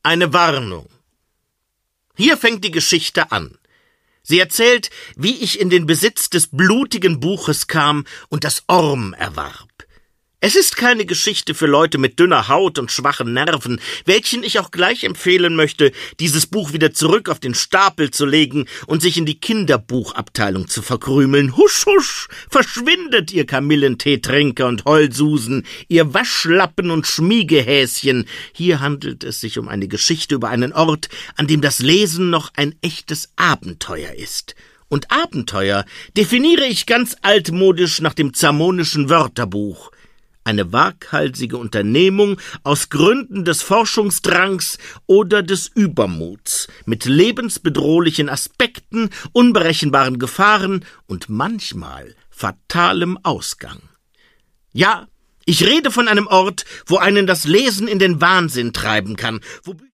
Eine Warnung. Hier fängt die Geschichte an. Sie erzählt, wie ich in den Besitz des blutigen Buches kam und das Orm erwarb. Es ist keine Geschichte für Leute mit dünner Haut und schwachen Nerven, welchen ich auch gleich empfehlen möchte, dieses Buch wieder zurück auf den Stapel zu legen und sich in die Kinderbuchabteilung zu verkrümeln. Husch, husch, verschwindet, ihr Kamillenteetrinker und Heulsusen, ihr Waschlappen und Schmiegehäschen. Hier handelt es sich um eine Geschichte über einen Ort, an dem das Lesen noch ein echtes Abenteuer ist. Und Abenteuer definiere ich ganz altmodisch nach dem zamonischen Wörterbuch. Eine waghalsige Unternehmung aus Gründen des Forschungsdrangs oder des Übermuts, mit lebensbedrohlichen Aspekten, unberechenbaren Gefahren und manchmal fatalem Ausgang. Ja, ich rede von einem Ort, wo einen das Lesen in den Wahnsinn treiben kann, wo